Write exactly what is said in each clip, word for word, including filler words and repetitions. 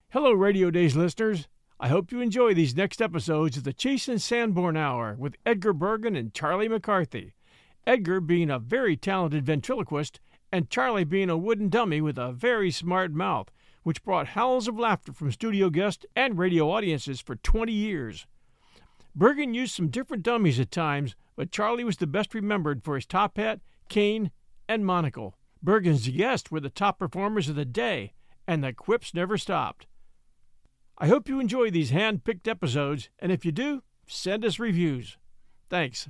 Hello, Radio Days listeners. I hope you enjoy these next episodes of the Chase and Sanborn Hour with Edgar Bergen and Charlie McCarthy. Edgar being a very talented ventriloquist, and Charlie being a wooden dummy with a very smart mouth, which brought howls of laughter from studio guests and radio audiences for twenty years. Bergen used some different dummies at times, but Charlie was the best remembered for his top hat, cane, and monocle. Bergen's guests were the top performers of the day, and the quips never stopped. I hope you enjoy these hand-picked episodes, and if you do, send us reviews. Thanks.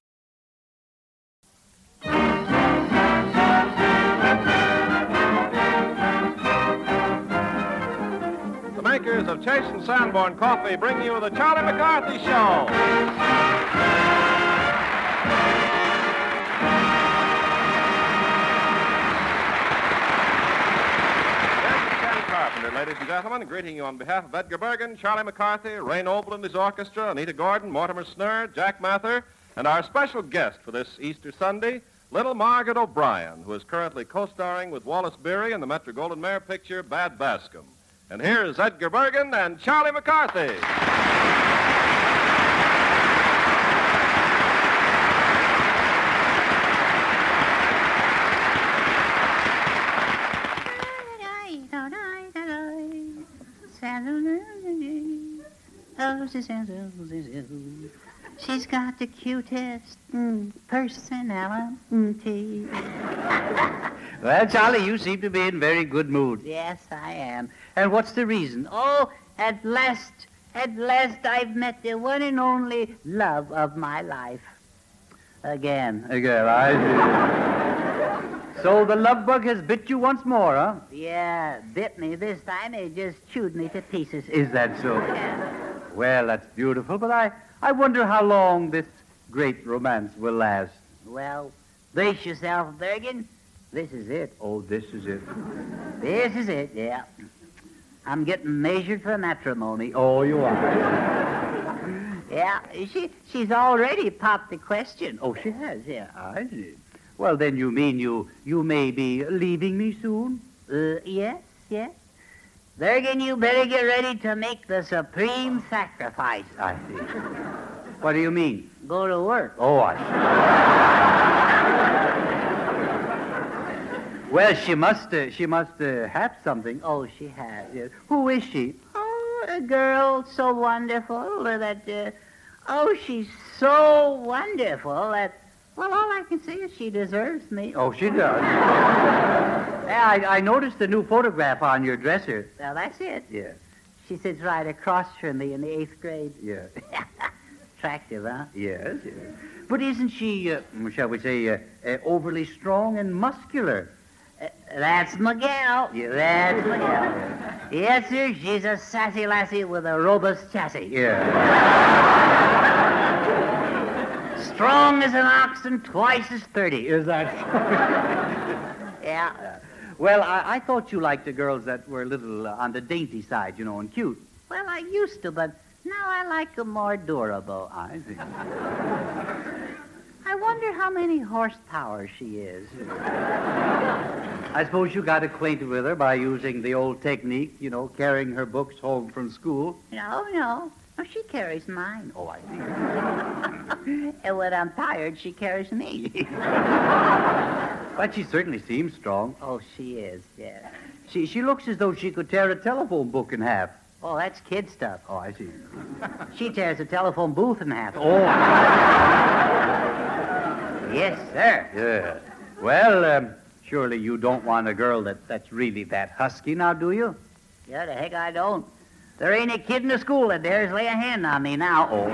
The makers of Chase and Sanborn Coffee bring you the Charlie McCarthy Show. Ladies and gentlemen, greeting you on behalf of Edgar Bergen, Charlie McCarthy, Ray Noble and his orchestra, Anita Gordon, Mortimer Snurr, Jack Mather, and our special guest for this Easter Sunday, little Margaret O'Brien, who is currently co-starring with Wallace Beery in the Metro-Goldwyn-Mayer picture Bad Bascom. And here is Edgar Bergen and Charlie McCarthy. She's got the cutest mm, personality. Well, Charlie, you seem to be in very good mood. Yes, I am. And what's the reason? Oh, at last, at last I've met the one and only love of my life. Again. Again, I see. So the love bug has bit you once more, huh? Yeah, bit me. This time it just chewed me to pieces. Is that so? Yeah. Well, that's beautiful, but I, I wonder how long this great romance will last. Well, brace yourself, Bergen. This is it. Oh, this is it. This is it, yeah. I'm getting measured for matrimony. Oh, you are. Yeah, she she's already popped the question. Oh, she has? Yeah, I see. Well, then you mean you, you may be leaving me soon? Uh, yes, yes. Bergen, you better get ready to make the supreme sacrifice. I see. What do you mean? Go to work. Oh, I see. Well, she must, uh, she must uh, have something. Oh, she has. Yes. Who is she? Oh, a girl so wonderful that, uh, oh, she's so wonderful that, well, all I can say is she deserves me. Oh, she does. Yeah, I, I noticed the new photograph on your dresser. Well, that's it. Yeah. She sits right across from me in the eighth grade. Yeah. Attractive, huh? Yes, yes. But isn't she, uh, shall we say, uh, uh, overly strong and muscular? Uh, that's Miguel. Yeah. That's Miguel. Yes, sir. She's a sassy lassie with a robust chassis. Yeah. Strong as an ox and twice as thirty. Is that Yeah. Uh, well, I, I thought you liked the girls that were a little uh, on the dainty side, you know, and cute. Well, I used to, but now I like them more durable. I see. I wonder how many horsepower she is. I suppose you got acquainted with her by using the old technique, you know, carrying her books home from school. No, no. No, she carries mine. Oh, I see. And when I'm tired, she carries me. But she certainly seems strong. Oh, she is, yeah. She she looks as though she could tear a telephone book in half. Oh, that's kid stuff. Oh, I see. She tears a telephone booth in half. Oh. Yes, sir. Yeah. Well, um, surely you don't want a girl that, that's really that husky now, do you? Yeah, the heck I don't. There ain't a kid in the school that dares lay a hand on me now. Oh.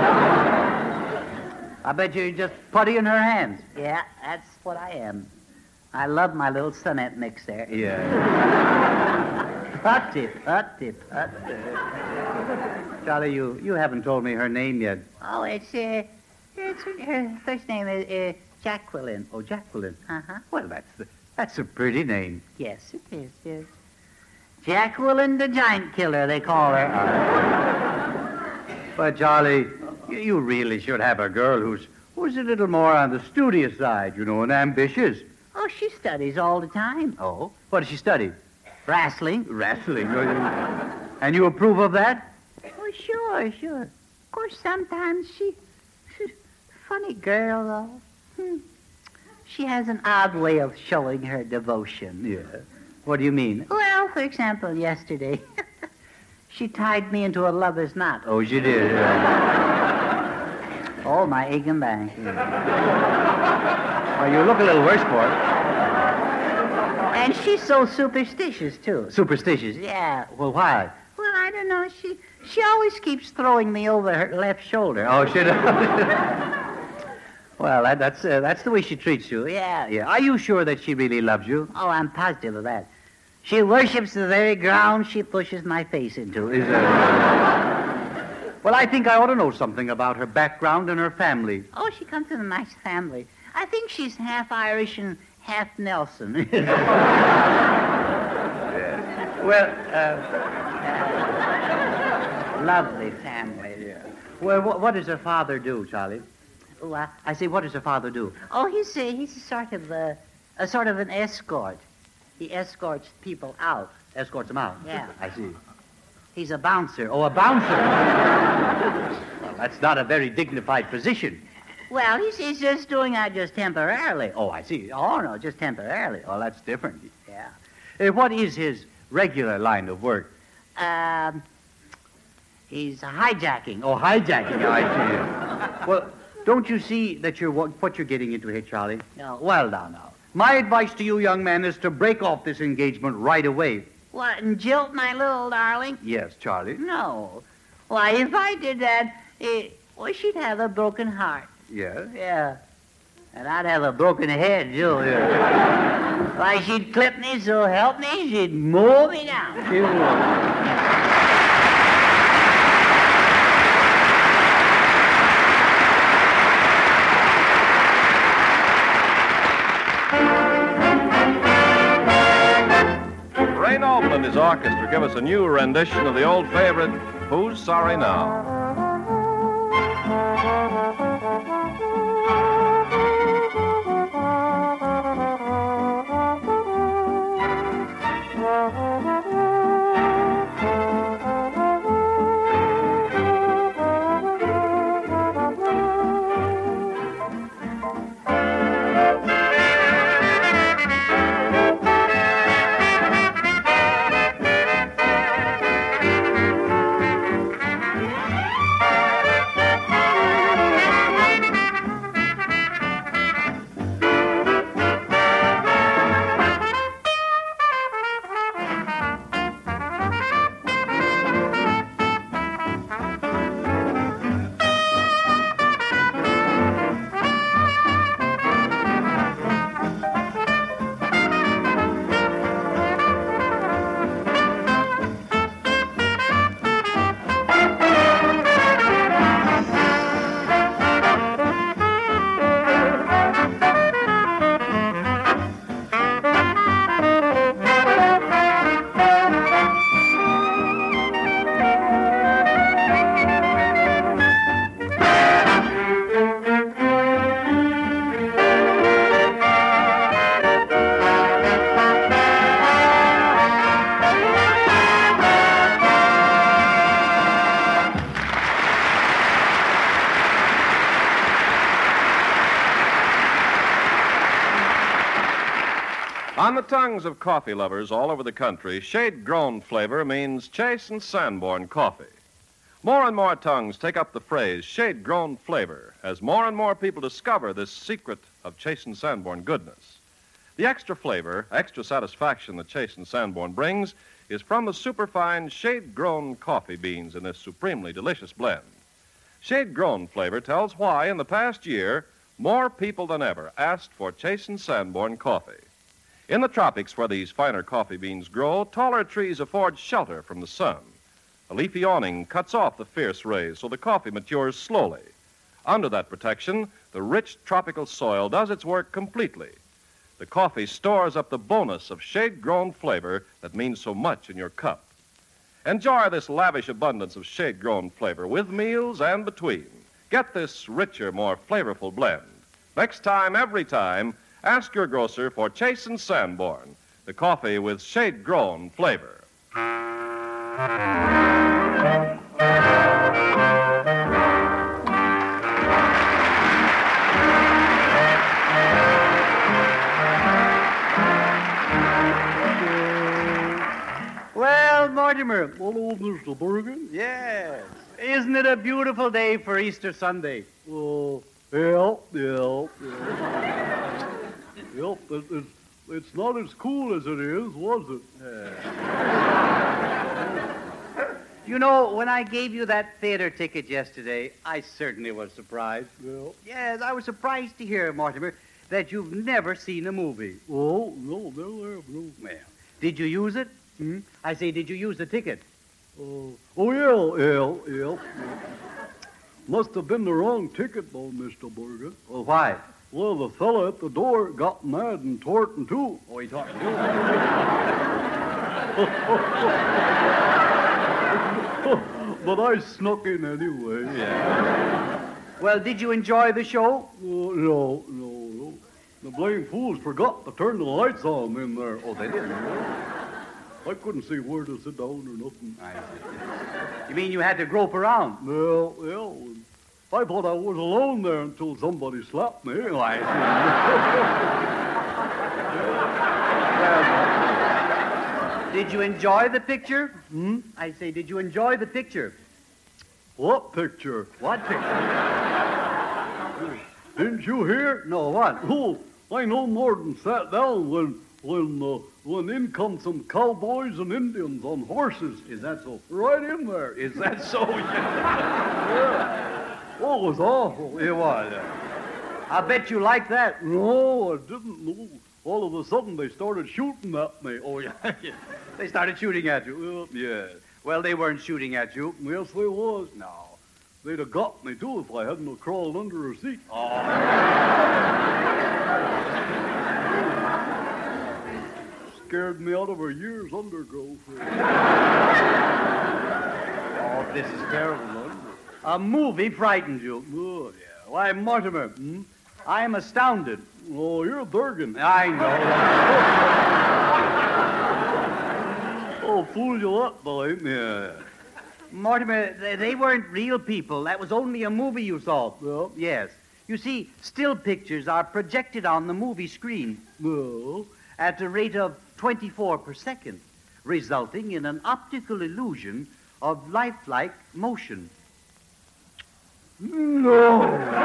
I bet you're just putty in her hands. Yeah, that's what I am. I love my little sonnet mix there. Yeah. Putty, putty, putty. Charlie, you, you haven't told me her name yet. Oh, it's, uh, it's her first name is uh, Jacqueline. Oh, Jacqueline. Uh-huh. Well, that's that's a pretty name. Yes, it is, yes. Jacqueline the Giant Killer, they call her. But, Charlie, you, you really should have a girl who's who's a little more on the studious side, you know, and ambitious. Oh, she studies all the time. Oh? What does she study? Wrestling. Wrestling? And you approve of that? Oh, sure, sure. Of course, sometimes she... she's a funny girl, though. Hmm. She has an odd way of showing her devotion. Yeah. What do you mean? Well, for example, yesterday, she tied me into a lover's knot. Oh, she did. Yeah. Oh, my egg and bang. Well, you look a little worse for it. And she's so superstitious, too. Superstitious? Yeah. Well, why? Well, I don't know. She she always keeps throwing me over her left shoulder. Oh, she does. Well, that, that's uh, that's the way she treats you. Yeah. Yeah. Are you sure that she really loves you? Oh, I'm positive of that. She worships the very ground she pushes my face into. Is uh... Well, I think I ought to know something about her background and her family. Oh, she comes from a nice family. I think she's half Irish and half Nelson. Yeah. Well, uh, lovely family. Yeah. Well, what, what does her father do, Charlie? Oh, I, I say, what does her father do? oh, he's a, he's a sort of a, a sort of an escort. He escorts people out. Escorts them out. Yeah. I see. He's a bouncer. Oh, a bouncer. Well, that's not a very dignified position. Well, he's, he's just doing that just temporarily. Oh, I see. Oh, no, just temporarily. Oh, that's different. Yeah. Uh, what is his regular line of work? Um, he's hijacking. Oh, hijacking. I see. Well, don't you see that you're what, what you're getting into here, Charlie? No. Well, now, now. My advice to you, young man, is to break off this engagement right away. What, and jilt my little darling? Yes, Charlie. No. Why, if I did that, it, well, she'd have a broken heart. Yes. Yeah. And I'd have a broken head, too. Yeah. Why, she'd clip me, so help me, she'd mow me down. She will. Ray Noble and his orchestra give us a new rendition of the old favorite, Who's Sorry Now? On the tongues of coffee lovers all over the country, shade-grown flavor means Chase and Sanborn coffee. More and more tongues take up the phrase shade-grown flavor as more and more people discover this secret of Chase and Sanborn goodness. The extra flavor, extra satisfaction that Chase and Sanborn brings is from the superfine shade-grown coffee beans in this supremely delicious blend. Shade-grown flavor tells why, in the past year, more people than ever asked for Chase and Sanborn coffee. In the tropics where these finer coffee beans grow, taller trees afford shelter from the sun. A leafy awning cuts off the fierce rays so the coffee matures slowly. Under that protection, the rich tropical soil does its work completely. The coffee stores up the bonus of shade-grown flavor that means so much in your cup. Enjoy this lavish abundance of shade-grown flavor with meals and between. Get this richer, more flavorful blend. Next time, every time, ask your grocer for Chase and Sanborn, the coffee with shade-grown flavor. Mortimer. Hello, Mister Bergen. Yes. Isn't it a beautiful day for Easter Sunday? Oh, yeah, yeah, yeah. Yep, it, it's, it's not as cool as it is, was it? You know, when I gave you that theater ticket yesterday, I certainly was surprised. Yeah. Yes, I was surprised to hear, Mortimer, that you've never seen a movie. Oh, no, never have, no. Well, did you use it? Hmm? I say, did you use the ticket? Uh, oh, yeah, yeah, yeah, yeah. Must have been the wrong ticket, though, Mister Bergen. Well, why? Well, the fella at the door got mad and tore it in two. Oh, he talked to But I snuck in anyway. Yeah. Well, did you enjoy the show? Oh, no, no, no. The blame fools forgot to turn the lights on in there. Oh, they didn't. I couldn't see where to sit down or nothing. I see. You mean you had to grope around? Well, yeah. I thought I was alone there until somebody slapped me. Oh, I see. Did you enjoy the picture? Hmm? I say, did you enjoy the picture? What picture? What picture? Didn't you hear? No, what? Oh, I no more than sat down when when uh, when in come some cowboys and Indians on horses. Is that so? Right in there. Is that so? Yeah. Oh, it was awful. It was. I bet you like that. No, I didn't know. All of a sudden, they started shooting at me. Oh, yeah. They started shooting at you. Well, Yeah. Well, they weren't shooting at you. yes, they was. No. They'd have got me, too, if I hadn't have crawled under a seat. Oh. Scared me out of a year's undergrowth. Oh, this is terrible, Lord. A movie frightened you. Oh, Yeah. Why, Mortimer, hmm? I am astounded. oh, you're Bergen. I know. Oh, fool you up, boy. Yeah. Mortimer, they, they weren't real people. That was only a movie you saw. Well, Yes. You see, still pictures are projected on the movie screen no. at a rate of twenty-four per second, resulting in an optical illusion of lifelike motion. No.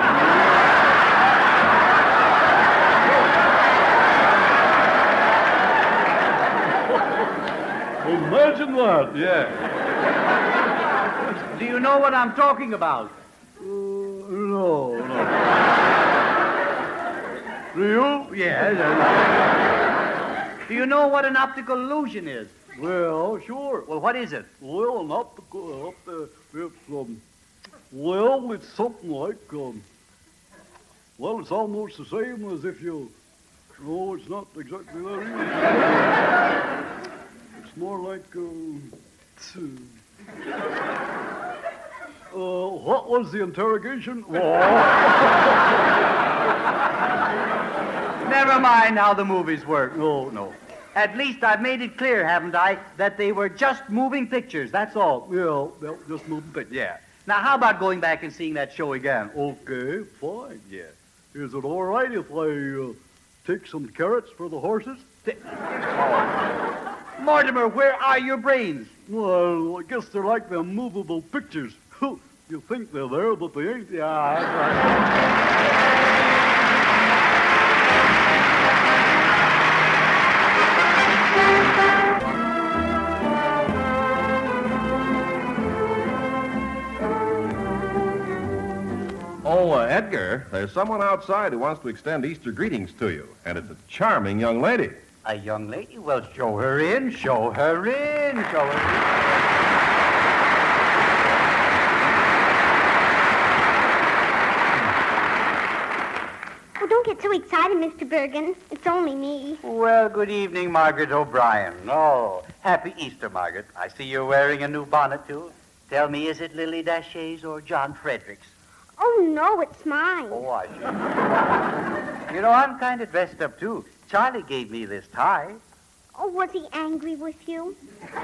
Imagine that. Yeah. Do you know what I'm talking about? Uh, no, no. Do you? Yes. Do you know what an optical illusion is? Well, sure. Well, what is it? Well, an optical, up there, it's, um, well, it's something like, um, well, it's almost the same as if you, no, it's not exactly that either. It's more like, um, uh, what was the interrogation? Never mind how the movies work. No, no. At least I've made it clear, haven't I, that they were just moving pictures, that's all. Yeah, well, just moving pictures. Yeah. Now, how about going back and seeing that show again? Okay, fine. Yeah. Is it all right if I uh, take some carrots for the horses? Mortimer, where are your brains? Well, I guess they're like them movable pictures. You think they're there, but they ain't. Yeah, that's right. Oh, uh, Edgar, there's someone outside who wants to extend Easter greetings to you, and it's a charming young lady. A young lady? Well, show her in, show her in, show her Oh, don't get so excited, Mister Bergen. It's only me. in. Well, good evening, Margaret O'Brien. Oh, happy Easter, Margaret. I see you're wearing a new bonnet, too. Tell me, is it Lily Dashay's or John Frederick's? Oh, no, it's mine. Oh, I see. You know, I'm kind of dressed up, too. Charlie gave me this tie. Oh, was he angry with you?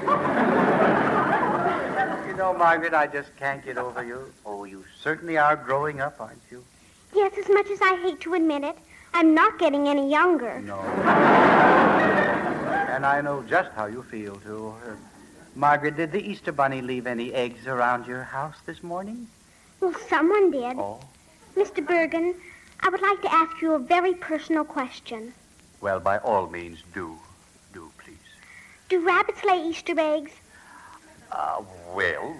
You know, Margaret, I just can't get over you. Oh, you certainly are growing up, aren't you? Yes, as much as I hate to admit it, I'm not getting any younger. No. And I know just how you feel, too. Uh, Margaret, did the Easter Bunny leave any eggs around your house this morning? Well, someone did. Oh. Mister Bergen, I would like to ask you a very personal question. Well, by all means, do. Do, please. Do rabbits lay Easter eggs? Uh, well...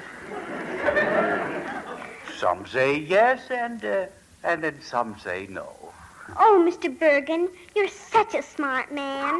some say yes, and, uh, and then some say no. Oh, Mister Bergen, you're such a smart man.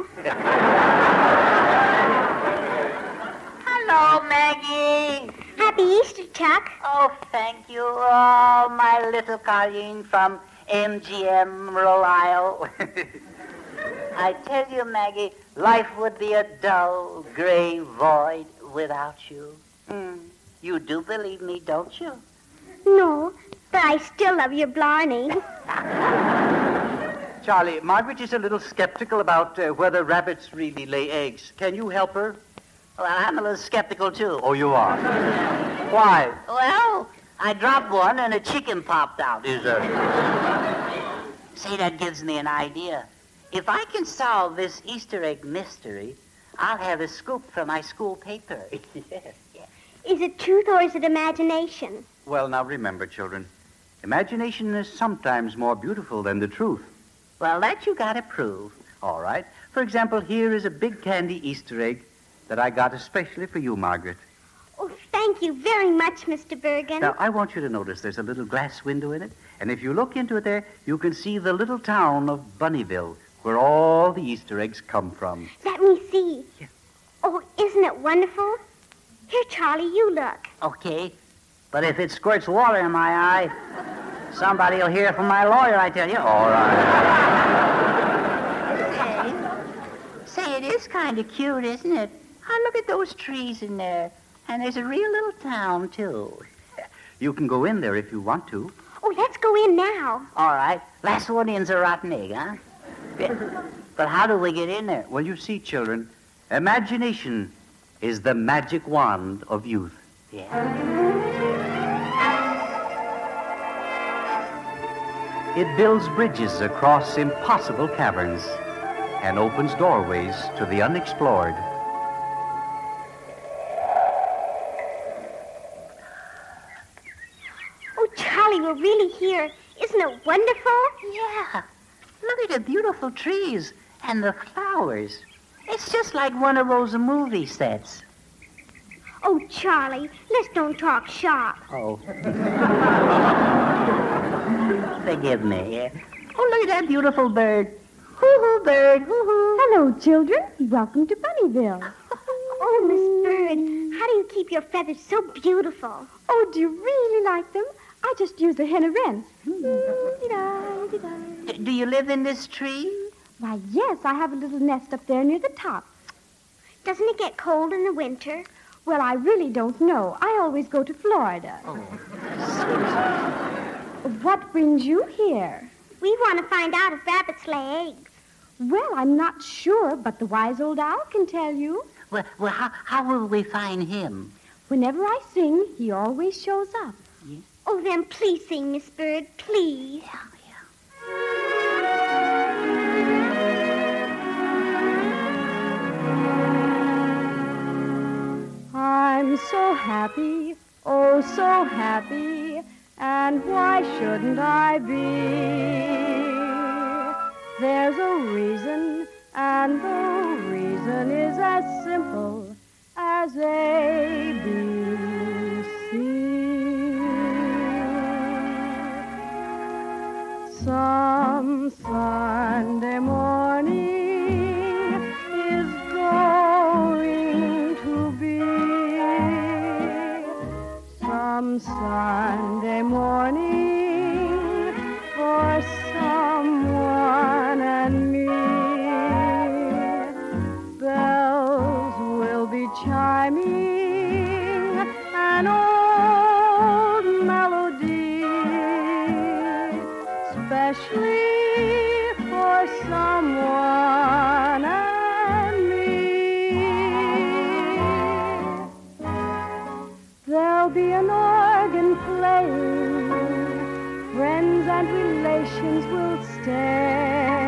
Hello, Maggie. Happy Easter, Chuck. Oh, thank you. Oh, my little Colleen from M G M Royal. I tell you, Maggie, life would be a dull, gray void without you. Mm. You do believe me, don't you? No, but I still love your Blarney. Charlie, Margaret is a little skeptical about uh, whether rabbits really lay eggs. Can you help her? Well, I'm a little skeptical, too. Oh, you are? Why? Well, I dropped one and a chicken popped out. Is that... Say, that gives me an idea. If I can solve this Easter egg mystery, I'll have a scoop for my school paper. Yes, yes. Is it truth or is it imagination? Well, now remember, children, imagination is sometimes more beautiful than the truth. Well, that you gotta prove. All right. For example, here is a big candy Easter egg that I got especially for you, Margaret. Oh, thank you very much, Mister Bergen. Now, I want you to notice there's a little glass window in it, and if you look into it there, you can see the little town of Bunnyville, where all the Easter eggs come from. Let me see. Yeah. Oh, isn't it wonderful? Here, Charlie, you look. Okay. But if it squirts water in my eye, somebody will hear from my lawyer, I tell you. All Say, right. say, it is kind of cute, isn't it? Oh, look at those trees in there. And there's a real little town, too. You can go in there if you want to. Oh, let's go in now. All right. Last one in's a rotten egg, huh? But how do we get in there? Well, you see, children, imagination is the magic wand of youth. Yeah. It builds bridges across impossible caverns and opens doorways to the unexplored. Oh, Charlie, we're really here. Isn't it wonderful? Yeah. Look at the beautiful trees and the flowers. It's just like one of those movie sets. Oh, Charlie, let's don't talk shop. Oh. Forgive me. Oh, look at that beautiful bird. Hoo-hoo, bird, hoo-hoo. Hello, children. Welcome to Bunnyville. Oh, Miss Bird, how do you keep your feathers so beautiful? Oh, do you really like them? I just use the henna wrens. Mm-hmm. D- do you live in this tree? Why, yes, I have a little nest up there near the top. Doesn't it get cold in the winter? Well, I really don't know. I always go to Florida. Oh. What brings you here? We want to find out if rabbits lay eggs. Well, I'm not sure, but the wise old owl can tell you. Well, well how, how will we find him? Whenever I sing, he always shows up. Yeah. Oh, then please sing, Miss Bird, please. Yeah, yeah. I'm so happy, oh, so happy, and why shouldn't I be? There's a reason, and the reason is as simple as A, B, C. Some Sunday morning is going to be some Sunday morning for someone and me. Bells will be chiming an old melody, especially for someone and me. There'll be an organ playing, friends and relations will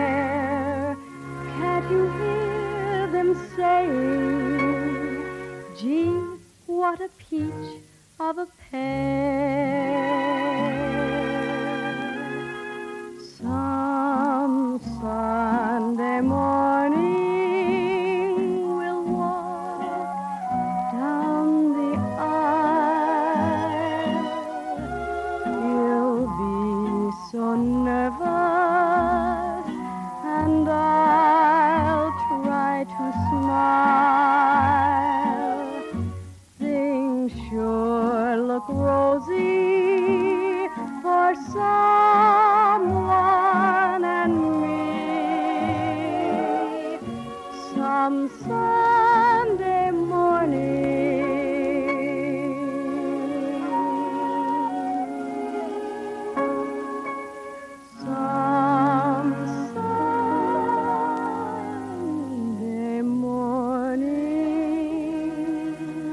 stare. Can't you hear them saying, Gee, what a peach of a pear. Some Sunday morning we'll walk down the aisle. You'll be so nervous, and I'll try to smile. Things sure look rosy for someone and me. Some Sunday morning. Some Sunday morning.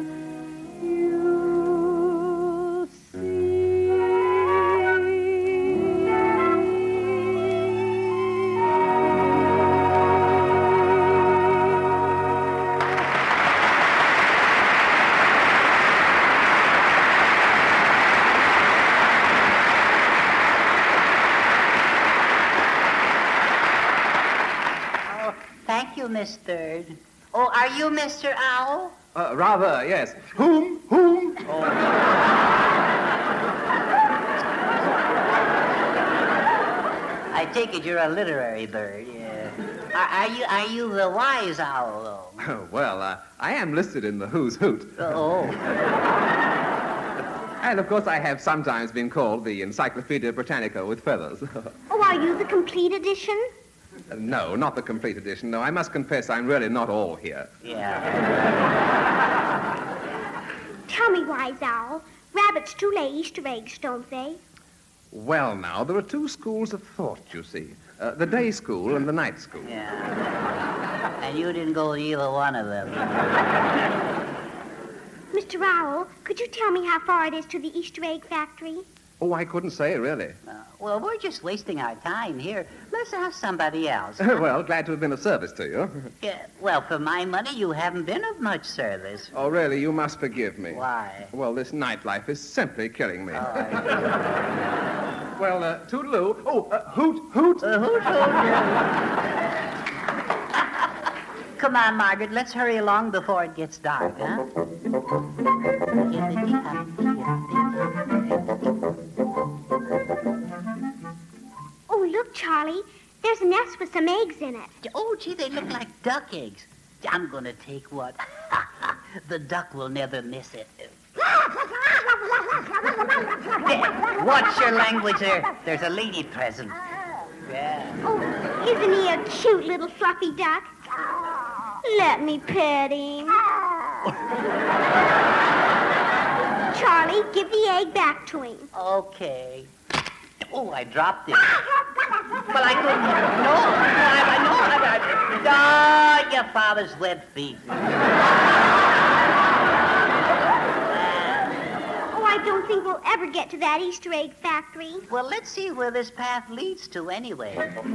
You'll see. Oh, thank you, Miss Third. Oh, are you Mister Owl? Uh, rather, yes. Whom? Whom? I take it you're a literary bird, yeah. Are, are you are you the wise owl, though? Well, uh, I am listed in the Who's Hoot. Oh. And, of course, I have sometimes been called the Encyclopedia Britannica with feathers. Oh, are you the complete edition? Uh, no, not the complete edition. No, I must confess I'm really not all here. Yeah. Tell me, Wise Owl, rabbits do lay Easter eggs, don't they? Well, now, there are two schools of thought, you see. Uh, the day school and the night school. Yeah. And you didn't go to either one of them. Mister Owl, could you tell me how far it is to the Easter egg factory? Oh, I couldn't say, really. Uh, well, we're just wasting our time here. Let's ask somebody else. Well, glad to have been of service to you. Yeah, well, for my money, you haven't been of much service. Oh, really, you must forgive me. Why? Well, this nightlife is simply killing me. Oh, I- Well, uh, toodaloo. Oh, uh, hoot, hoot. Uh, hoot, hoot. Come on, Margaret, let's hurry along before it gets dark, huh? Oh, look, Charlie. There's a nest with some eggs in it. Oh, gee, they look like duck eggs. I'm going to take one. The duck will never miss it. Watch your language there. There's a lady present. Yeah. Oh, isn't he a cute little fluffy duck? Let me pet him. Charlie, give the egg back to him. Okay. Oh, I dropped it. Well, I couldn't. No, I, I know. I, I, oh, your father's wet feet. Oh, I don't think we'll ever get to that Easter egg factory. Well, let's see where this path leads to anyway.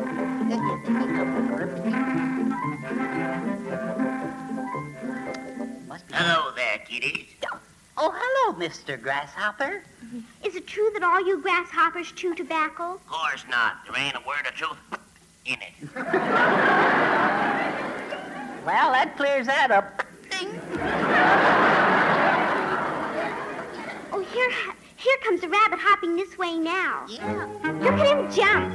Hello there, kiddies. Oh, hello, Mister Grasshopper. Is it true that all you grasshoppers chew tobacco? Of course not. There ain't a word of truth in it. Well, that clears that up. Ding. Oh, here, here comes a rabbit hopping this way now. Yeah. Look at him jump.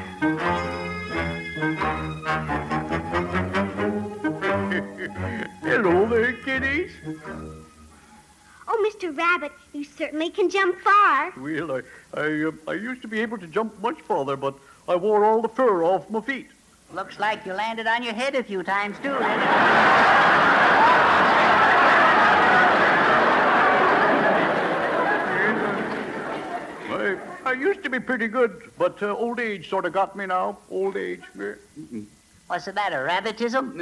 Hello there, kiddies. Oh, Mister Rabbit, you certainly can jump far. Well, I, I, uh, I used to be able to jump much farther, but I wore all the fur off my feet. Looks like you landed on your head a few times, too, didn't it? I, I used to be pretty good, but uh, old age sort of got me now. Old age. Yeah. Mm-mm. What's the matter, rabbitism?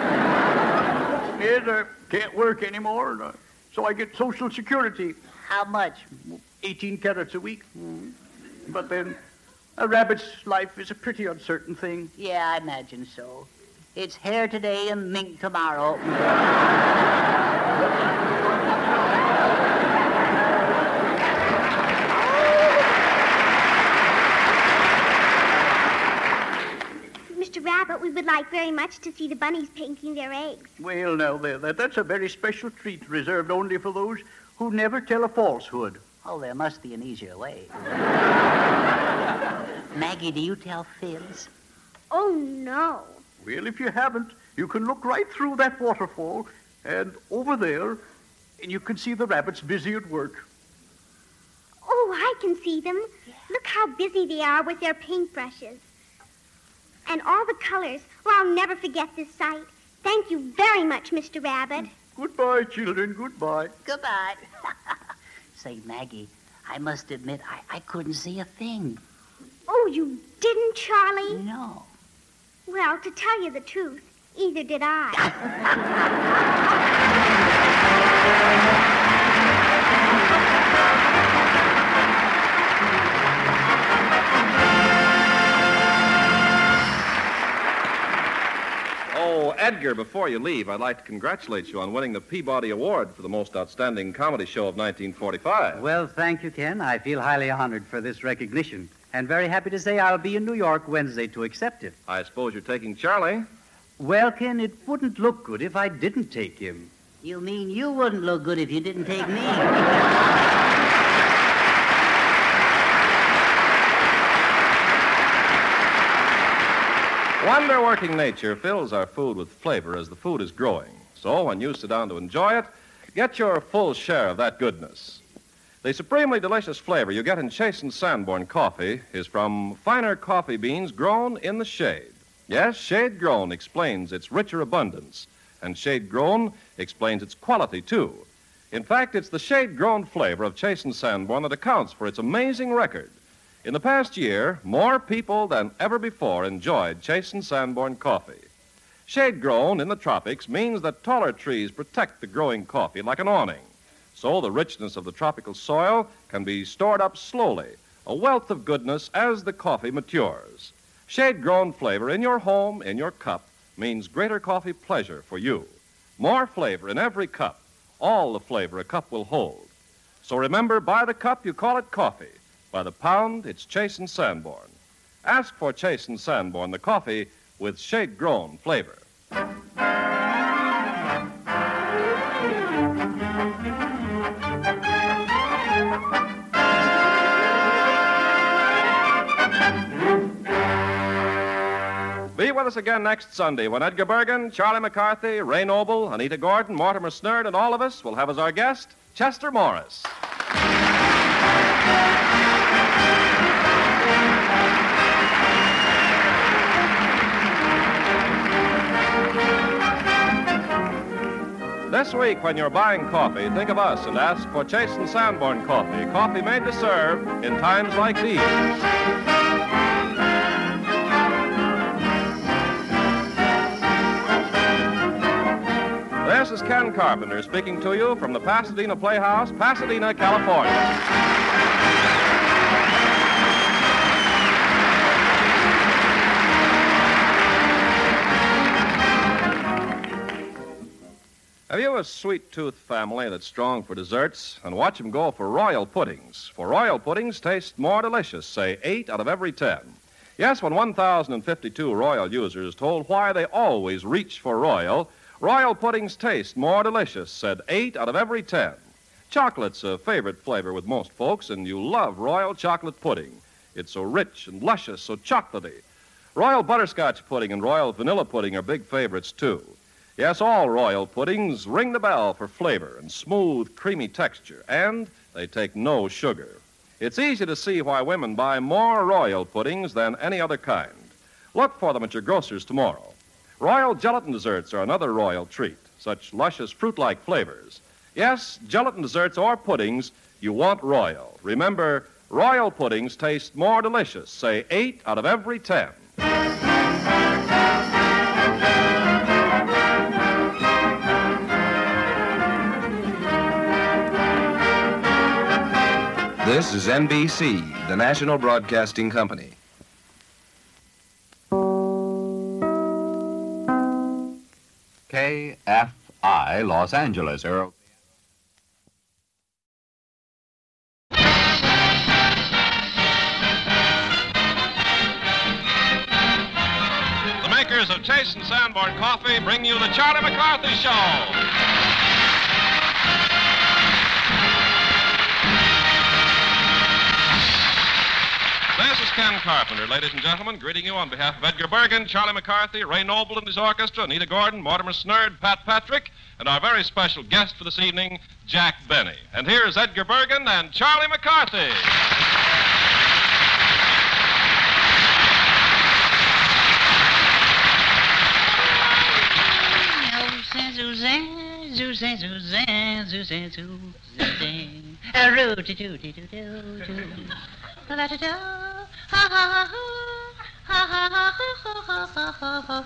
Yes, I can't work anymore, and, uh, so I get Social Security. How much? eighteen carats a week. Mm. But then, a rabbit's life is a pretty uncertain thing. Yeah, I imagine so. It's hair today and mink tomorrow. we would like very much to see the bunnies painting their eggs. Well, now, there, that, that's a very special treat reserved only for those who never tell a falsehood. Oh, there must be an easier way. Maggie, do you tell fibs? Oh, no. Well, if you haven't, you can look right through that waterfall, and over there, and you can see the rabbits busy at work. Oh, I can see them. Look how busy they are with their paintbrushes. And all the colors. Oh, I'll never forget this sight. Thank you very much, Mister Rabbit. Goodbye, children, goodbye. Goodbye. Say, Maggie, I must admit, I, I couldn't see a thing. Oh, you didn't, Charlie? No. Well, to tell you the truth, either did I. Oh, Edgar, before you leave, I'd like to congratulate you on winning the Peabody Award for the most outstanding comedy show of nineteen forty-five. Well, thank you, Ken. I feel highly honored for this recognition, and very happy to say I'll be in New York Wednesday to accept it. I suppose you're taking Charlie. Well, Ken, it wouldn't look good if I didn't take him. You mean you wouldn't look good if you didn't take me? Wonder-working nature fills our food with flavor as the food is growing. So when you sit down to enjoy it, get your full share of that goodness. The supremely delicious flavor you get in Chase and Sanborn coffee is from finer coffee beans grown in the shade. Yes, shade-grown explains its richer abundance, and shade-grown explains its quality, too. In fact, it's the shade-grown flavor of Chase and Sanborn that accounts for its amazing record. In the past year, more people than ever before enjoyed Chase and Sanborn coffee. Shade-grown in the tropics means that taller trees protect the growing coffee like an awning. So the richness of the tropical soil can be stored up slowly, a wealth of goodness as the coffee matures. Shade-grown flavor in your home, in your cup, means greater coffee pleasure for you. More flavor in every cup, all the flavor a cup will hold. So remember, by the cup, you call it coffee. By the pound, it's Chase and Sanborn. Ask for Chase and Sanborn, the coffee with shade-grown flavor. Be with us again next Sunday when Edgar Bergen, Charlie McCarthy, Ray Noble, Anita Gordon, Mortimer Snerd, and all of us will have as our guest Chester Morris. This week, when you're buying coffee, think of us and ask for Chase and Sanborn coffee. Coffee made to serve in times like these. This is Ken Carpenter speaking to you from the Pasadena Playhouse, Pasadena, California. Have you a sweet-tooth family that's strong for desserts? And watch them go for royal puddings. For royal puddings taste more delicious, say eight out of every ten. Yes, when one thousand fifty-two royal users told why they always reach for royal, royal puddings taste more delicious, said eight out of every ten. Chocolate's a favorite flavor with most folks, and you love royal chocolate pudding. It's so rich and luscious, so chocolatey. Royal butterscotch pudding and royal vanilla pudding are big favorites, too. Yes, all royal puddings ring the bell for flavor and smooth, creamy texture, and they take no sugar. It's easy to see why women buy more royal puddings than any other kind. Look for them at your grocer's tomorrow. Royal gelatin desserts are another royal treat, such luscious fruit-like flavors. Yes, gelatin desserts or puddings, you want royal. Remember, royal puddings taste more delicious, say eight out of every ten. This is N B C, the National Broadcasting Company. K F I, Los Angeles. Earl. The makers of of Chase and Sanborn Coffee bring you the Charlie McCarthy Show. This is Ken Carpenter, ladies and gentlemen, greeting you on behalf of Edgar Bergen, Charlie McCarthy, Ray Noble and his orchestra, Anita Gordon, Mortimer Snerd, Pat Patrick, and our very special guest for this evening, Jack Benny. And here's Edgar Bergen and Charlie McCarthy. Suzanne, Suzanne, Suzanne, Suzanne, Suzanne, a rooty tooty doo doo doo. La da da, ha ha ha, ha ha ha ha ha ha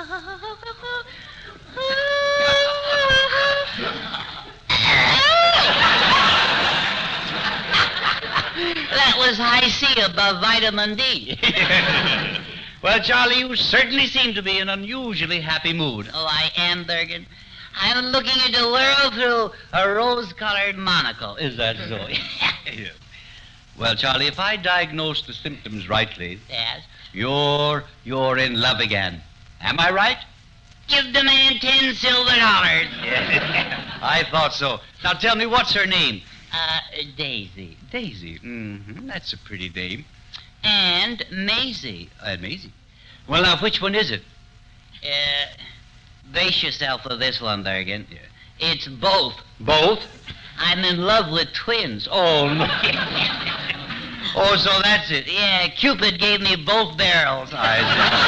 ha. That was high C above vitamin D. Well, Charlie, you certainly seem to be in an unusually happy mood. Oh, I am, Bergen. I'm looking at the world through a rose-colored monocle. Is that so? Yeah. Well, Charlie, if I diagnose the symptoms rightly, yes, you're you're in love again. Am I right? Give the man ten silver dollars. Yeah. I thought so. Now tell me, what's her name? Uh, Daisy. Daisy. Mm-hmm. That's a pretty name. And Maisie. Uh, Maisie. Well, now, which one is it? Uh, brace yourself for this one, Bergen. Yeah. It's both. Both? I'm in love with twins. Oh, no. Oh, so that's it. Yeah, Cupid gave me both barrels. I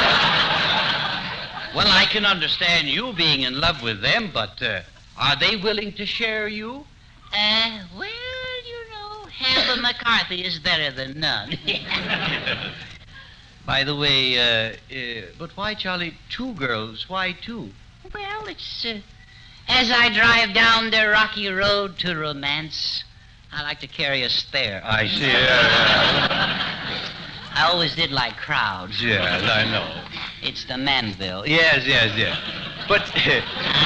see. Well, I can understand you being in love with them, but uh, are they willing to share you? Uh, well, you know, half of McCarthy is better than none. By the way, uh, uh, but why, Charlie, two girls? Why two? Well, it's... Uh, As I drive down the rocky road to romance, I like to carry a spare. I see. Uh, I always did like crowds. Yes, I know. It's the Manville. Yes, yes, yes. But, uh,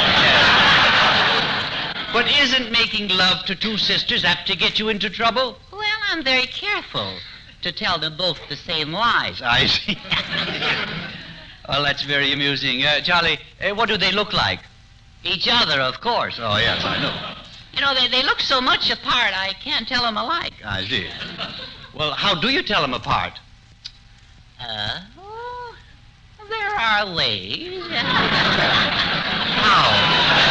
but isn't making love to two sisters apt to get you into trouble? Well, I'm very careful to tell them both the same lies. I see. Well, that's very amusing. Uh, Charlie, uh, what do they look like? Each other, of course. Oh, yes, I know. You know, they, they look so much apart, I can't tell them alike. I see. Well, how do you tell them apart? Uh, oh, there are ways. How?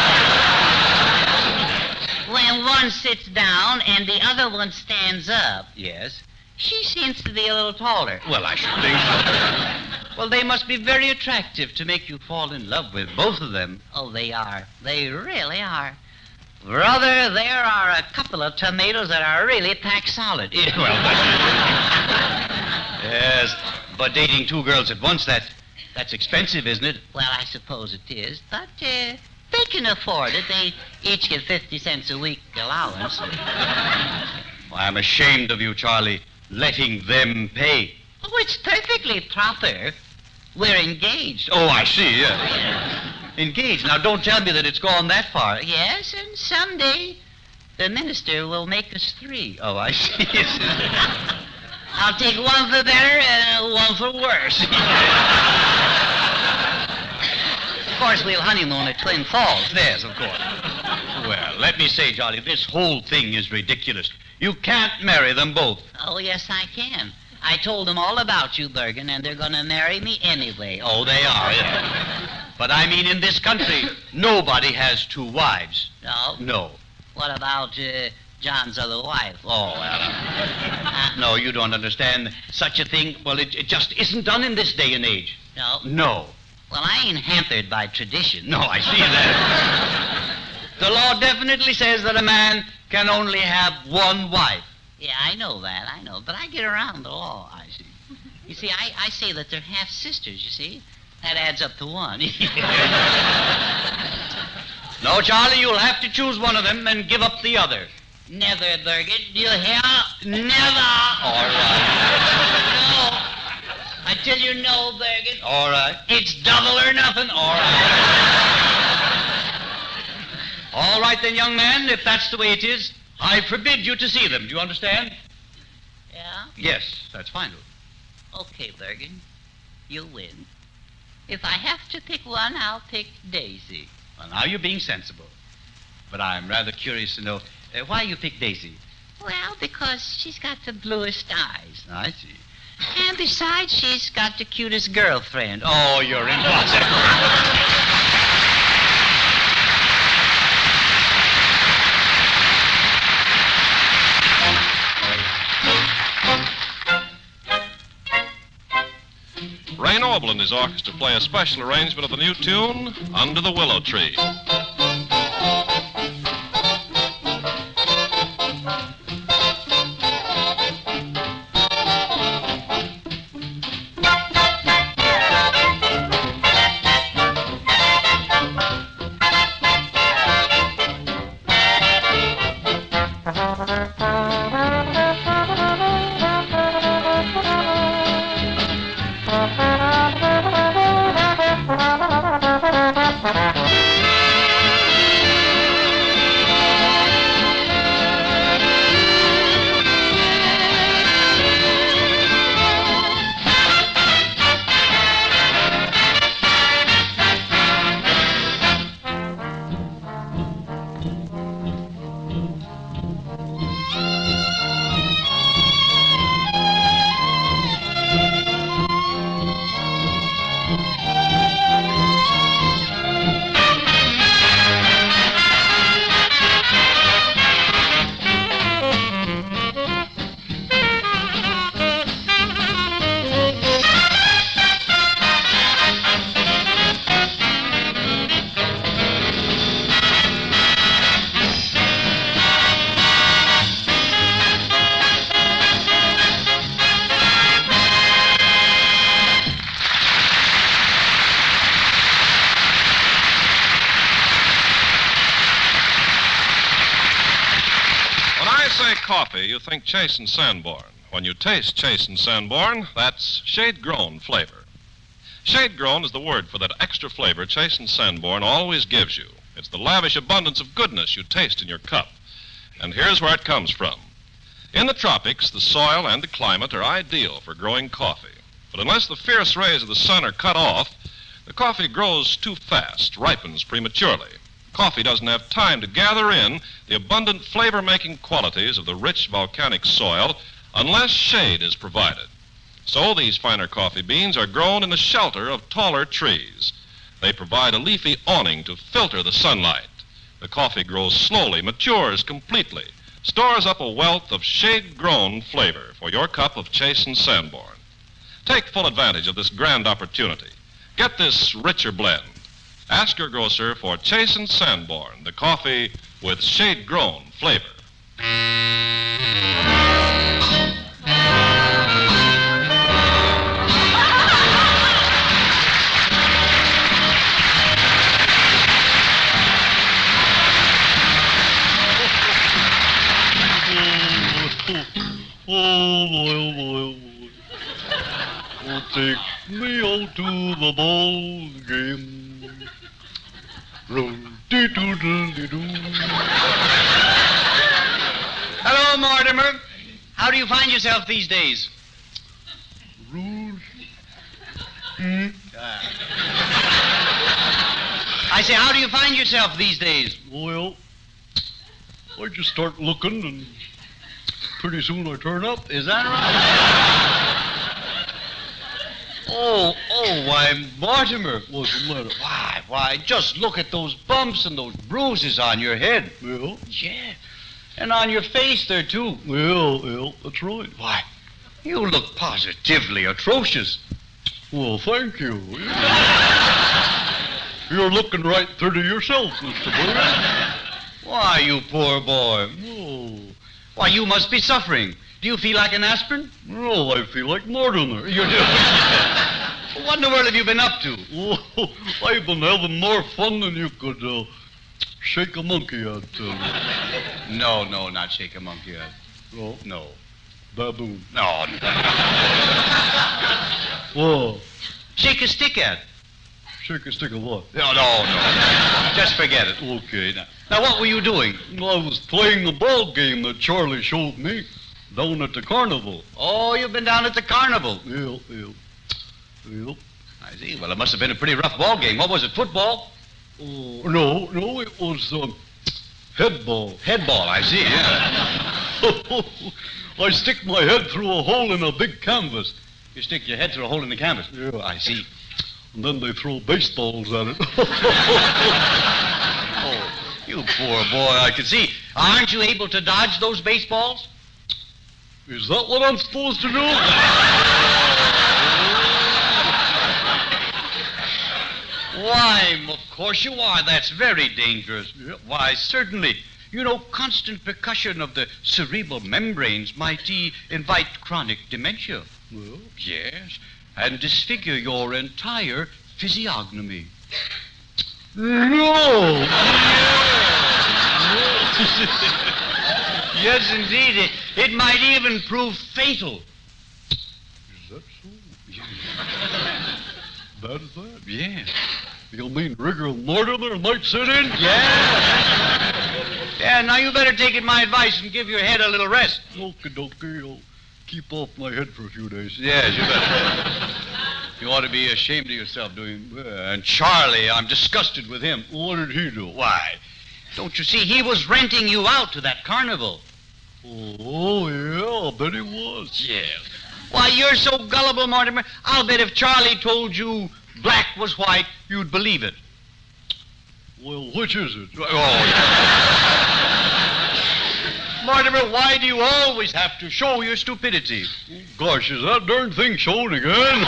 When one sits down and the other one stands up. Yes. She seems to be a little taller. Well, I should think so. Well, they must be very attractive to make you fall in love with both of them. Oh, they are. They really are. Brother, there are a couple of tomatoes that are really packed solid. Well, yes, but dating two girls at once, that, that's expensive, isn't it? Well, I suppose it is, but uh, they can afford it. They each get fifty cents a week allowance. Well, I'm ashamed of you, Charlie, letting them pay. Oh, it's perfectly proper. We're engaged. Oh, I see, yes. Engaged. Now, don't tell me that it's gone that far. Yes, and someday the minister will make us three. Oh, I see. I'll take one for better and one for worse. Of course, we'll honeymoon at Twin Falls. Yes, of course. Well, let me say, Charlie, this whole thing is ridiculous. You can't marry them both. Oh, yes, I can. I told them all about you, Bergen, and they're going to marry me anyway. Oh, they are, yeah. But I mean, in this country, nobody has two wives. No? No. What about uh, John's other wife? Oh, well. Uh, no, you don't understand. Such a thing, well, it, it just isn't done in this day and age. No? No. Well, I ain't hampered by tradition. No, I see that. The law definitely says that a man can only have one wife. Yeah, I know that, I know. But I get around the law, I see. You see, I, I say that they're half-sisters, you see. That adds up to one. No, Charlie, you'll have to choose one of them and give up the other. Never, Bergen. Do you hear? Never. All right. No. I tell you no, Bergen. All right. It's double or nothing. All right. All right, then, young man, if that's the way it is, I forbid you to see them. Do you understand? Yeah? Yes, that's fine. Okay, Bergen. You win. If I have to pick one, I'll pick Daisy. Well, now you're being sensible. But I'm rather curious to know uh, why you picked Daisy. Well, because she's got the bluest eyes. I see. And besides, she's got the cutest girlfriend. Oh, you're impossible. Ray Noble and his orchestra play a special arrangement of the new tune, Under the Willow Tree. Coffee, you think Chase and Sanborn. When you taste Chase and Sanborn, that's shade-grown flavor. Shade-grown is the word for that extra flavor Chase and Sanborn always gives you. It's the lavish abundance of goodness you taste in your cup. And here's where it comes from. In the tropics, the soil and the climate are ideal for growing coffee. But unless the fierce rays of the sun are cut off, the coffee grows too fast, ripens prematurely. Coffee doesn't have time to gather in the abundant flavor-making qualities of the rich volcanic soil unless shade is provided. So these finer coffee beans are grown in the shelter of taller trees. They provide a leafy awning to filter the sunlight. The coffee grows slowly, matures completely, stores up a wealth of shade-grown flavor for your cup of Chase and Sanborn. Take full advantage of this grand opportunity. Get this richer blend. Ask your grocer for Chase and Sanborn, the coffee with shade-grown flavor. Oh, boy, oh, boy, oh, boy. Oh, take me out to the ball game. Hello, Mortimer. How do you find yourself these days? Rouge. Hmm? Uh. I say, how do you find yourself these days? Well, I just start looking, and pretty soon I turn up. Is that right? Oh, oh, why, Mortimer. What's the matter? Why, why, just look at those bumps and those bruises on your head. Yeah? Yeah. And on your face there, too. Yeah, yeah, that's right. Why, you look positively atrocious. Well, thank you. You're looking right through yourself, Mister Burns. Why, you poor boy. Oh. Why, you must be suffering. Do you feel like an aspirin? No, I feel like Mortimer. You do? What in the world have you been up to? Oh, I've been having more fun than you could uh, shake a monkey at. Uh... No, no, not shake a monkey at. No? No. Baboon. No. Whoa. Shake a stick at. Shake a stick of what? No, no, no. Just forget it. Okay. Now, now, what were you doing? I was playing the ball game that Charlie showed me down at the carnival. Oh, you've been down at the carnival. Yeah, yeah. Yeah. I I see. Well, it must have been a pretty rough ball game. What was it, football? Oh, no, no, it was um, headball. Headball, I see, yeah. I stick my head through a hole in a big canvas. You stick your head through a hole in the canvas? Yeah. I see. And then they throw baseballs at it. Oh, you poor boy, I can see. Aren't you able to dodge those baseballs? Is that what I'm supposed to do? Why, of course you are. That's very dangerous. Why, certainly. You know, constant percussion of the cerebral membranes might uh, invite chronic dementia. Well? Yes, and disfigure your entire physiognomy. No! Yes, indeed. It, it might even prove fatal. Is that so? Bad as that? Yeah. You mean rigor mortimer might set in? Yeah. Yeah, now you better take it my advice and give your head a little rest. Okie dokie. I'll keep off my head for a few days. Yes, you better. You ought to be ashamed of yourself doing... Uh, and Charlie, I'm disgusted with him. What did he do? Why, don't you see, he was renting you out to that carnival. Oh, yeah, I bet he was. Yeah. Why, you're so gullible, Mortimer. I'll bet if Charlie told you black was white, you'd believe it. Well, which is it? Oh, yeah. Mortimer, why do you always have to show your stupidity? Oh, gosh, is that darn thing showing again?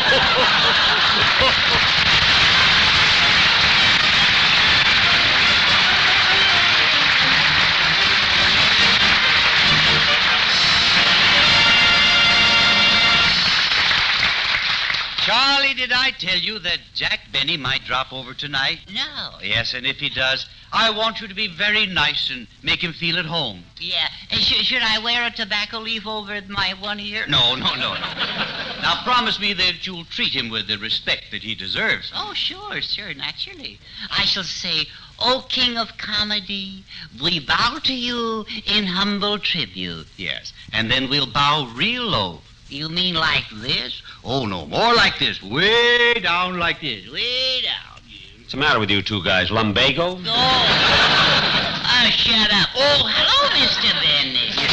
Charlie, did I tell you that Jack Benny might drop over tonight? No. Yes, and if he does, I want you to be very nice and make him feel at home. Yeah. Uh, sh- should I wear a tobacco leaf over my one ear? No, no, no, no. Now, promise me that you'll treat him with the respect that he deserves. Oh, sure, sure, naturally. I shall say, O King of Comedy, we bow to you in humble tribute. Yes, and then we'll bow real low. You mean like this? Oh, no, more like this. Way down like this. Way down. What's the matter with you two guys? Lumbago? Oh. Oh, shut up. Oh, hello, Mister Benny.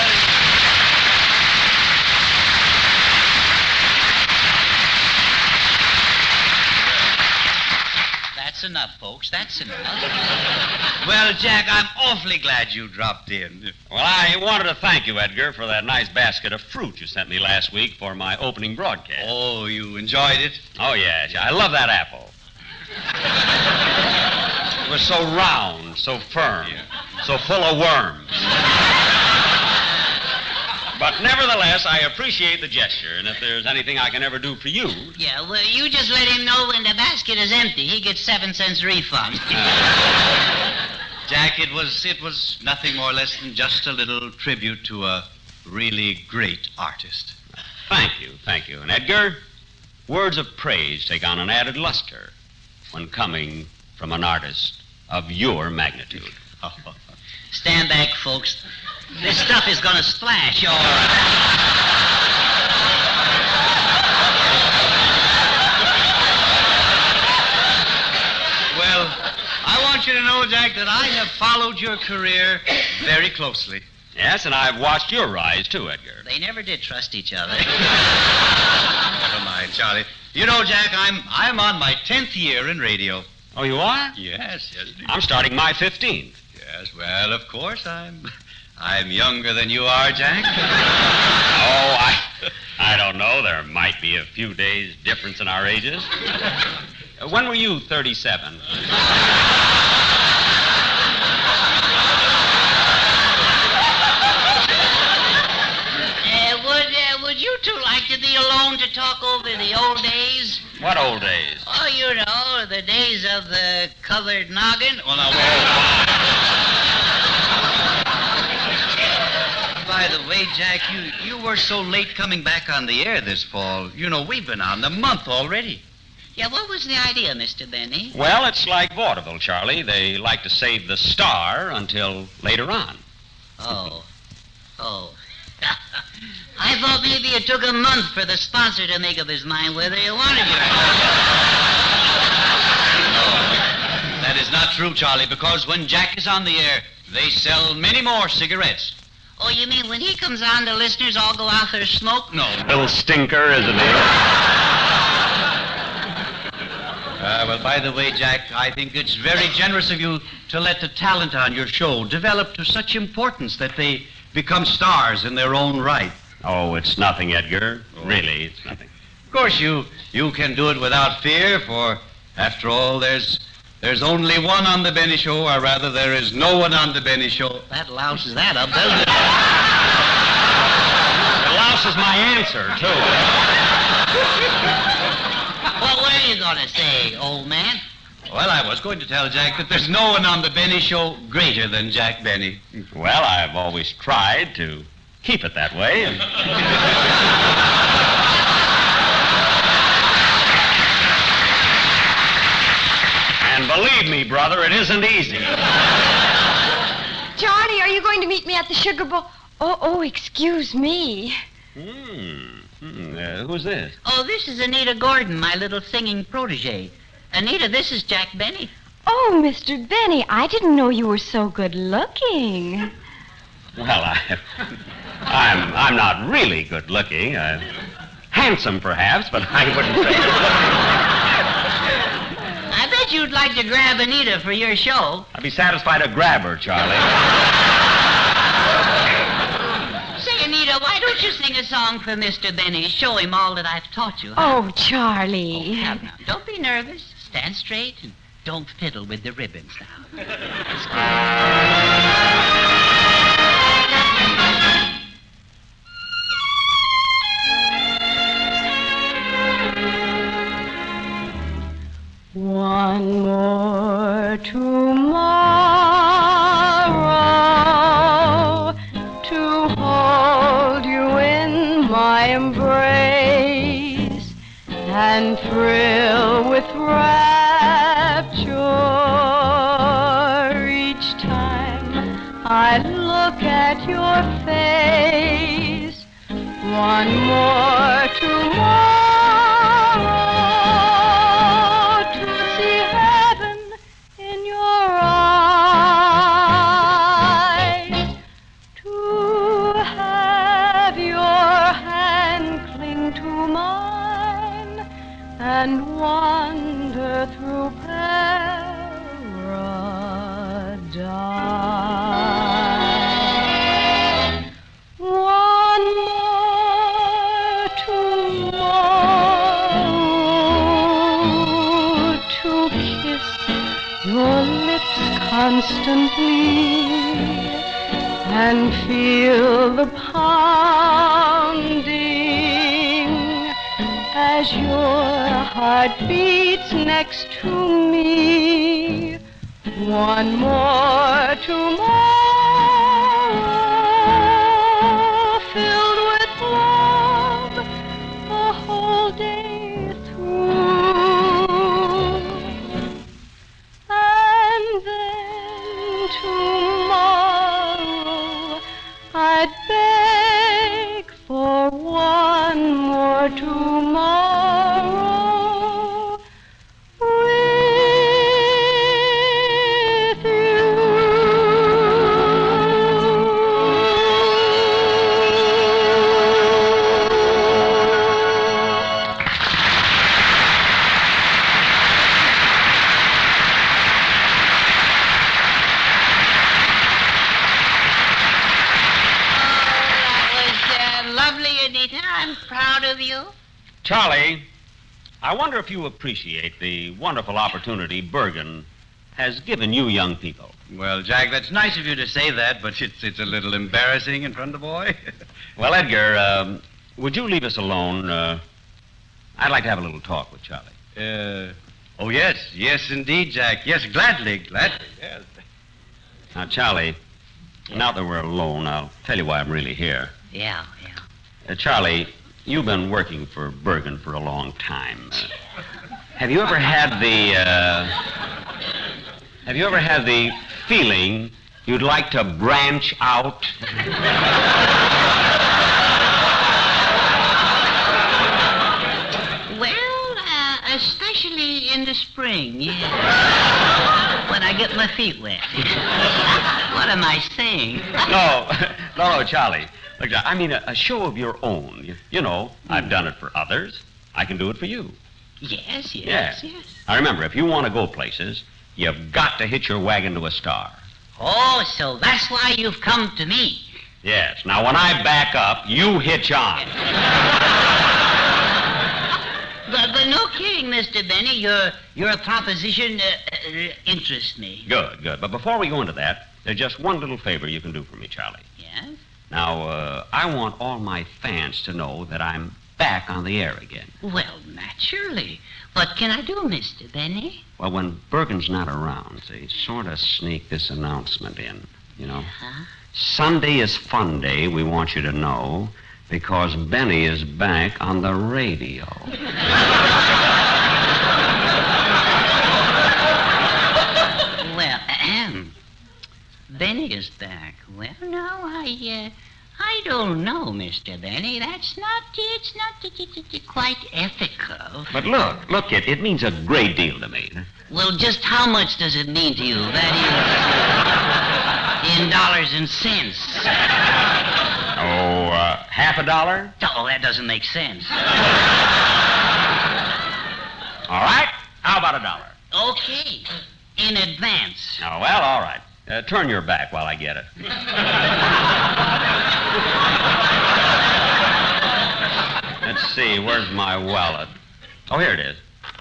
That's enough, folks. That's enough. Well, Jack, I'm awfully glad you dropped in. Well, I wanted to thank you, Edgar, for that nice basket of fruit you sent me last week for my opening broadcast. Oh, you enjoyed it? Oh, yes. I love that apple. It was so round, so firm, yeah. So full of worms. But nevertheless, I appreciate the gesture, and if there's anything I can ever do for you... Yeah, well, you just let him know when the basket is empty. He gets seven cents refund. Jack, it was it was nothing more or less than just a little tribute to a really great artist. Thank you, thank you. And Edgar, words of praise take on an added luster when coming from an artist of your magnitude. Stand back, folks. This stuff is going to splash, all right. Well, I want you to know, Jack, that I have followed your career very closely. Yes, and I've watched your rise, too, Edgar. They never did trust each other. Never mind, Charlie. You know, Jack, I'm I'm on my tenth year in radio. Oh, you are? Yes, yes. I'm starting my fifteenth. Yes, well, of course, I'm... I'm younger than you are, Jack. Oh, I, I don't know. There might be a few days difference in our ages. Uh, when were you thirty-seven? Uh, would, uh, would you two like to be alone to talk over the old days? What old days? Oh, you know, the days of the colored noggin. Well, now, whoa. By the way, Jack, you, you were so late coming back on the air this fall. You know, we've been on the month already. Yeah, what was the idea, Mister Benny? Well, it's like vaudeville, Charlie. They like to save the star until later on. Oh. Oh. I've thought maybe it took a month for the sponsor to make up his mind whether he wanted you. That is not true, Charlie, because when Jack is on the air, they sell many more cigarettes. Oh, you mean when he comes on, the listeners all go out there smoke? No. Little stinker, isn't he? Uh, well, by the way, Jack, I think it's very generous of you to let the talent on your show develop to such importance that they become stars in their own right. Oh, it's nothing, Edgar. Really, it's nothing. Of course, you you can do it without fear, for, after all, there's there's only one on the Benny Show, or rather, there is no one on the Benny Show. That louses that up, doesn't it? It louses my answer, too. Well, what are you going to say, old man? Well, I was going to tell Jack that there's no one on the Benny Show greater than Jack Benny. Well, I've always tried to keep it that way. And... and believe me, brother, it isn't easy. Charlie, are you going to meet me at the Sugar Bowl? Oh, oh, excuse me. Hmm. hmm. Uh, who's this? Oh, this is Anita Gordon, my little singing protege. Anita, this is Jack Benny. Oh, Mister Benny, I didn't know you were so good looking. Well, I, I'm I'm not really good looking. Uh, handsome, perhaps, but I wouldn't say good looking. I bet you'd like to grab Anita for your show. I'd be satisfied to grab her, Charlie. Say, Anita, why don't you sing a song for Mister Benny? Show him all that I've taught you. Huh? Oh, Charlie. Oh, now, now, don't be nervous. Stand straight and don't fiddle with the ribbons now. One more tomorrow to hold you in my embrace and thrill with rapture each time I look at your face. One more tomorrow to see heaven in your eyes, to have your hand cling to mine and wander through paradise. One more tomorrow to kiss your lips constantly and feel the pounding as your heart beats next to me. One more tomorrow filled with love the whole day through. And then tomorrow I'd beg for one more tomorrow with you. I'm proud of you. Charlie, I wonder if you appreciate the wonderful opportunity Bergen has given you young people. Well, Jack, that's nice of you to say that, but it's it's a little embarrassing in front of the boy. Well, Edgar, um, would you leave us alone? Uh, I'd like to have a little talk with Charlie. Uh, oh, yes, yes, indeed, Jack. Yes, gladly, gladly, yes. Now, Charlie, now that we're alone, I'll tell you why I'm really here. Yeah, yeah. Uh, Charlie, you've been working for Bergen for a long time. Uh, have you ever had the, uh, have you ever had the feeling you'd like to branch out? I get my feet wet. What am I saying? No, no, no, Charlie. Look, I mean, a, a show of your own. You, you know, I've done it for others. I can do it for you. Yes, yes, Yeah. yes. Now, remember, if you want to go places, you've got to hitch your wagon to a star. Oh, so that's why you've come to me. Yes. Now, when I back up, you hitch on. But, but no kidding, Mister Benny. Your your proposition uh, uh, interests me. Good, good. But before we go into that, there's just one little favor you can do for me, Charlie. Yes? Now, uh, I want all my fans to know that I'm back on the air again. Well, naturally. What can I do, Mister Benny? Well, when Bergen's not around, they sort of sneak this announcement in, you know. Huh? Sunday is fun day, we want you to know, because Benny is back on the radio. Well, ahem. Benny is back. Well, no, I, uh, I don't know, Mister Benny. That's not, it's not t- t- t- quite ethical. But look, look, it, it means a great deal to me. Well, just how much does it mean to you? That is, in dollars and cents. Oh, uh, half a dollar? Oh, that doesn't make sense. All right. How about a dollar? Okay. In advance. Oh, well, all right. Uh, turn your back while I get it. Let's see, where's my wallet? Oh, here it is.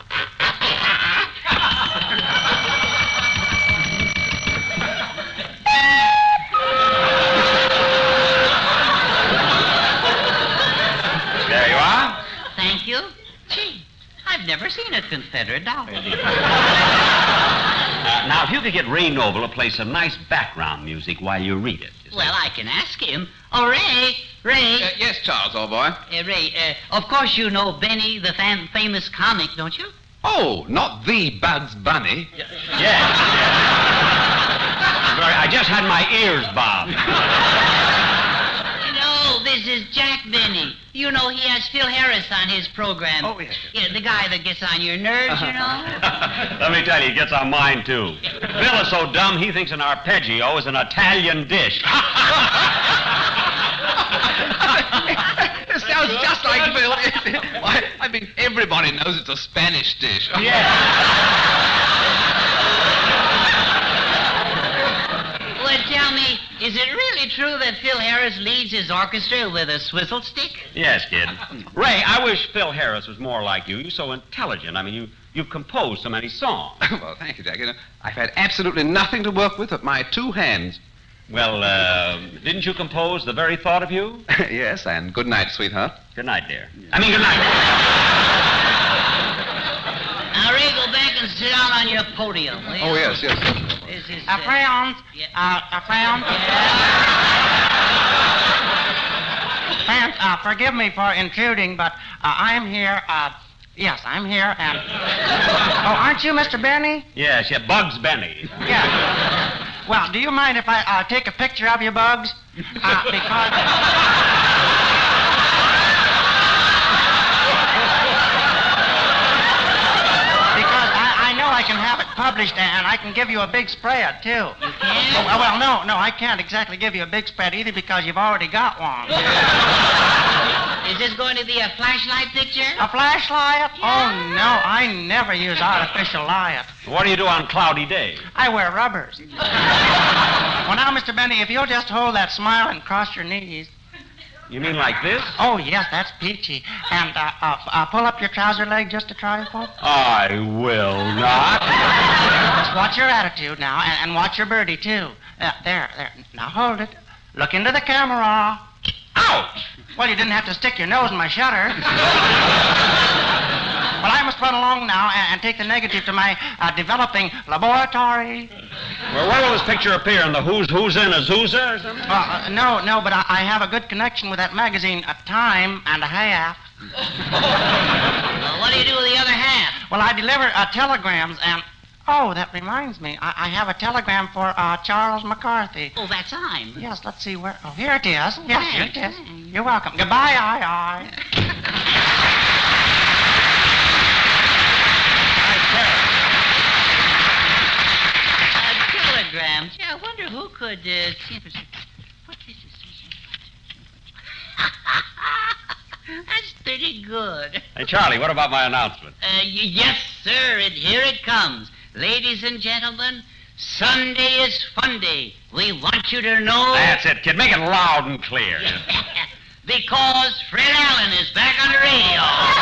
There you are. Thank you. Gee, I've never seen a Confederate dollar before. Uh, now, if you could get Ray Noble to play some nice background music while you read it. Well, I can ask him. Oh, Ray, Ray. Uh, yes, Charles, old boy. Uh, Ray, uh, of course you know Benny, the fam- famous comic, don't you? Oh, not the Bugs Bunny. Yes. yes. Sorry, I just had my ears bobbed. No, this is Jack Benny. You know, he has Phil Harris on his program. Oh, yes. Yeah, the guy that gets on your nerves, you know. Let me tell you, he gets on mine, too. Phil is so dumb, he thinks an arpeggio is an Italian dish. It sounds just like Bill. Why, I mean, everybody knows it's a Spanish dish. Yeah. Well, tell me, is it really true that Phil Harris leads his orchestra with a swizzle stick? Yes, kid. Ray, I wish Phil Harris was more like you. You're so intelligent. I mean, you, you've composed so many songs. Well, thank you, Jack. You know, I've had absolutely nothing to work with but my two hands. Well, uh, didn't you compose The Very Thought of You? Yes, and good night, sweetheart. Good night, dear. I mean, good night. Now, Ray, go back and sit down on your podium, will you? Oh, yes, yes. This is... Uh, friends, yeah. uh, uh, friends, friends, uh, forgive me for intruding, but uh, I'm here, uh, yes, I'm here, and... Oh, aren't you Mister Benny? Yes, yeah, Bugs Benny. Yeah. Well, do you mind if I uh, take a picture of you, Bugs? Uh, because... because I, I know I can have it published, and I can give you a big spread, too. You can? Oh, well, no, no, I can't exactly give you a big spread either because you've already got one. Is this going to be a flashlight picture? A flashlight? Yeah. Oh, no, I never use artificial light. What do you do on cloudy days? I wear rubbers. Well, now, Mister Benny, if you'll just hold that smile and cross your knees. You mean like this? Oh, yes, that's peachy. And uh, uh, uh, pull up your trouser leg just a trifle. I will not. Just watch your attitude now, and, and watch your birdie, too. Uh, there, there. Now hold it. Look into the camera. Ouch! Well, you didn't have to stick your nose in my shutter. Well, I must run along now and, and take the negative to my uh, developing laboratory. Well, where will this picture appear? In the Who's Who's in Azusa or something? Uh, uh, no, no, but I, I have a good connection with that magazine, A Time and a Half. Well, what do you do with the other half? Well, I deliver uh, telegrams and... Oh, that reminds me. I, I have a telegram for uh, Charles McCarthy. Oh, that's I'm. Yes, let's see where... Oh, here it is. Yes, here it Thanks. is. You're welcome. Goodbye, aye, aye. telegram. Gee, I wonder who could, uh, see if it's... What is this? That's pretty good. Hey, Charlie, what about my announcement? Uh, y- yes, sir, and here it comes. Ladies and gentlemen, Sunday is fun day. We want you to know... That's it, kid. Make it loud and clear. Because Fred Allen is back on the radio.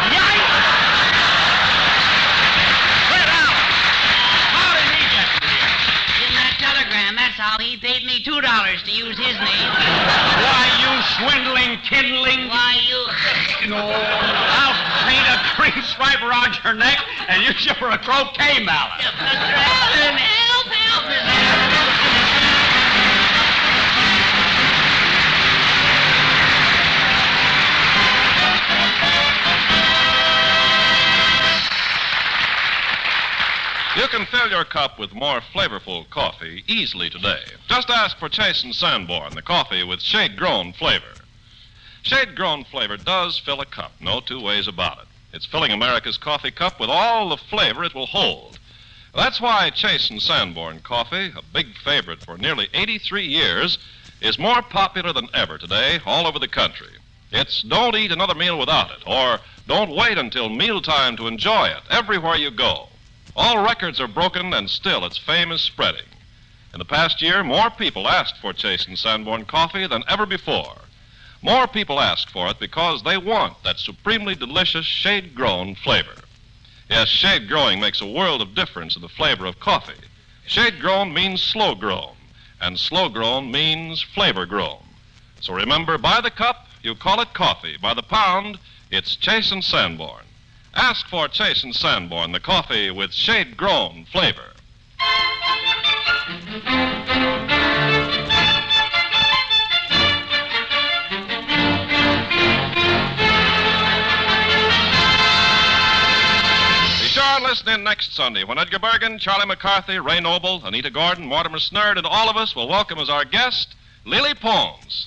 Fred Allen! How did he get here? In that telegram, that's how he paid me two dollars to use his name. Why, you swindling, kindling... Why, you... No, I'll paint a green stripe around your neck and use you for a croquet mallet. Mister Allen, help, help, Mister Allen. You can fill your cup with more flavorful coffee easily today. Just ask for Chase and Sanborn, the coffee with shade-grown flavor. Shade-grown flavor does fill a cup, no two ways about it. It's filling America's coffee cup with all the flavor it will hold. That's why Chase and Sanborn coffee, a big favorite for nearly eighty-three years, is more popular than ever today all over the country. It's don't eat another meal without it, or don't wait until mealtime to enjoy it everywhere you go. All records are broken, and still its fame is spreading. In the past year, more people asked for Chase and Sanborn coffee than ever before. More people ask for it because they want that supremely delicious shade-grown flavor. Yes, shade growing makes a world of difference in the flavor of coffee. Shade-grown means slow-grown, and slow-grown means flavor-grown. So remember, by the cup, you call it coffee. By the pound, it's Chase and Sanborn. Ask for Chase and Sanborn, the coffee with shade-grown flavor. Be sure and listen in next Sunday when Edgar Bergen, Charlie McCarthy, Ray Noble, Anita Gordon, Mortimer Snerd, and all of us will welcome as our guest Lily Pons.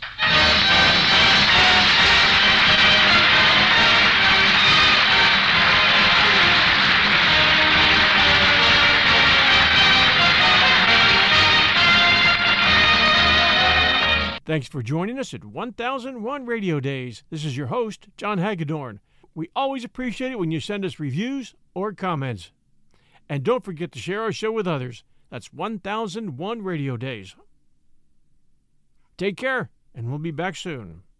Thanks for joining us at one thousand one Radio Days. This is your host, John Hagedorn. We always appreciate it when you send us reviews or comments. And don't forget to share our show with others. That's one thousand one Radio Days. Take care, and we'll be back soon.